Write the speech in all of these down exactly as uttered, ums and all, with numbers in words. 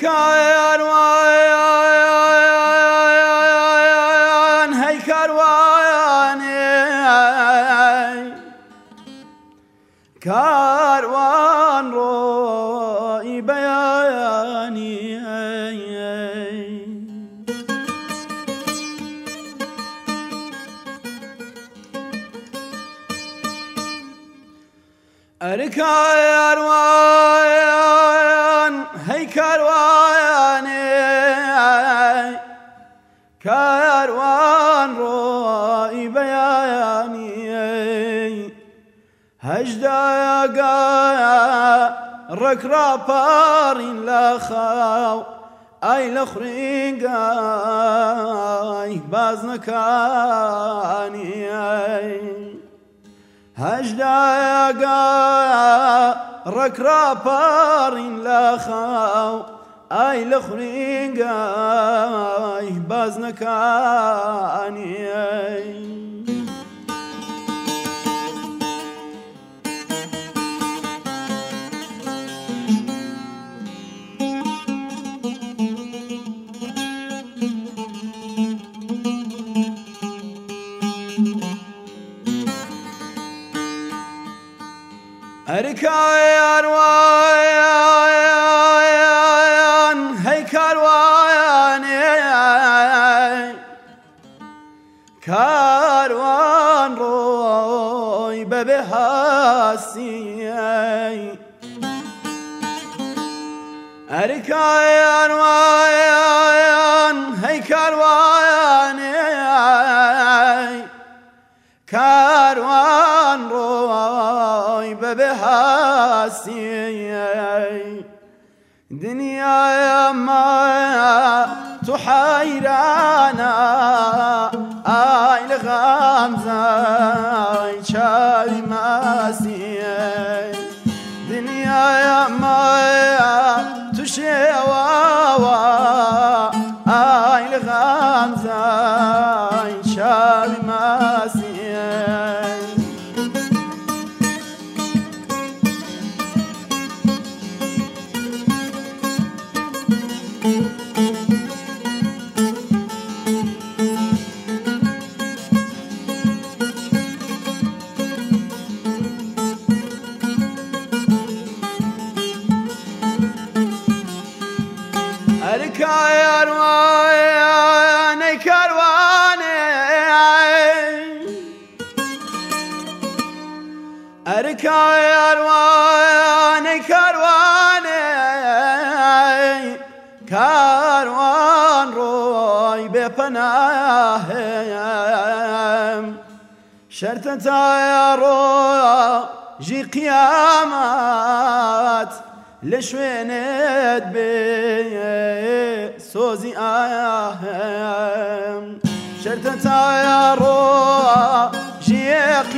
كاروان هي كارواني كاروان روي بياني كاروان هي كارواني كاروان روي بياني هجدا رك رابارين لخاو اي لخرين قاي بازنكاني هجدا رك رابارين لخاو اي لخرين قاي بازنكاني كاروان هي كارواني كاروان روي ببهاسي كاروان هي كارواني كاروان روي ببهاسي دنيا ما تحيرانا اي لغامزة شاي ماسي دنيا ما تشيواوا اي لغامزة شاي ماسي كاروان كارواني كاروان كارواني كاروان روي بپناه شرطة يا روجي قيامات لشوينت بي سوزي آيام شرطة يا روجي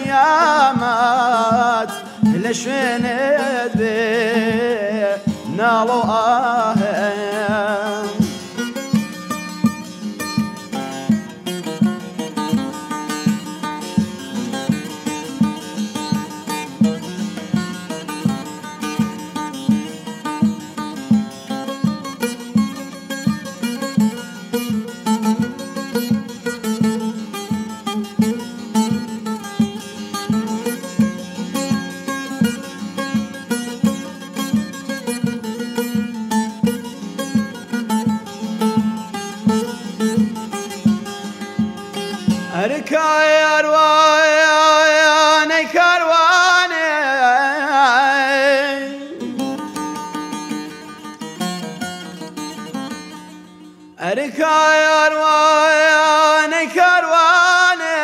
قيامات لشوينت بي نالو آيام كاروان كارواني كاروان كارواني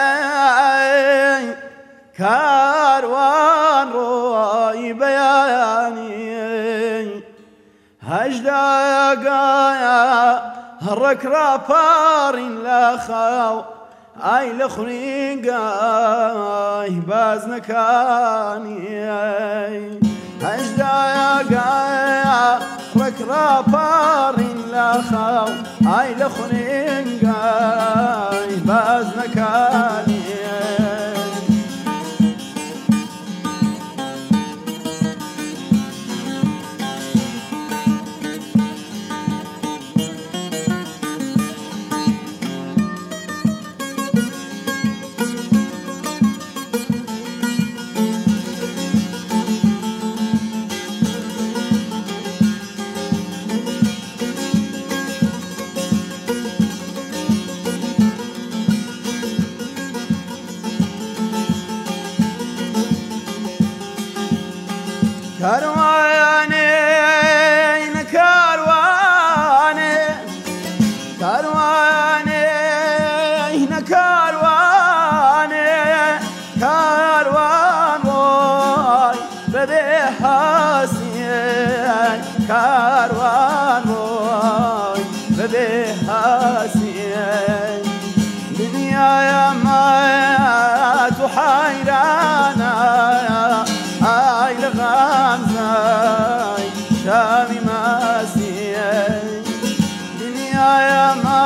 كاروان روي بياني هجدا هرك رابارين لخاو اي لخرين قاي بازنكاني هجدا قاي رك رابارين لخاو اي لخرين قاي بازنكاني غامزاي شامي ماسيي دنيا يا ما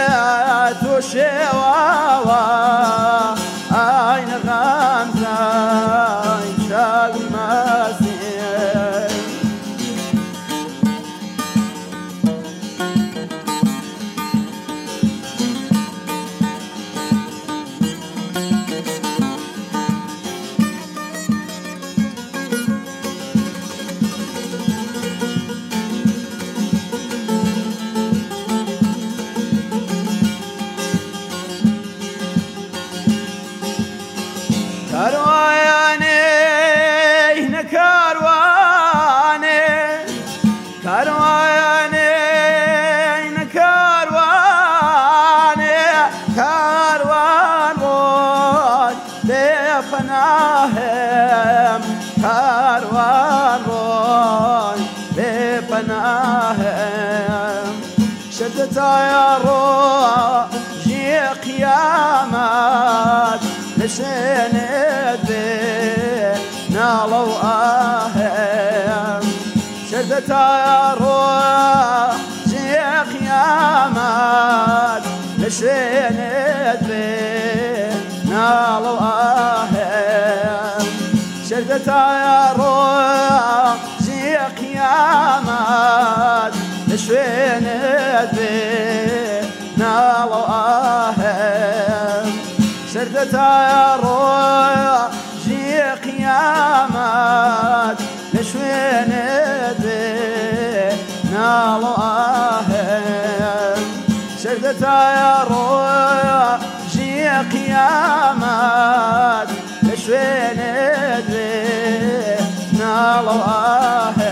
توشيوا عين غامزاي شامي ماسيي كارواني نكارواني كارواني نكارواني كاروان روي بفناهم كاروان روي بفناهم شدت يا روح جي قيامات نشينت نالو آهم شدت يا روح جي قيامات نشينت نالو آهم شدت يا روح جي قيامات نشينت نالو آهم شردت يا روح جي قيامات نشوين نالو آهم شردت يا روح جي قيامات نشوين نالو آهم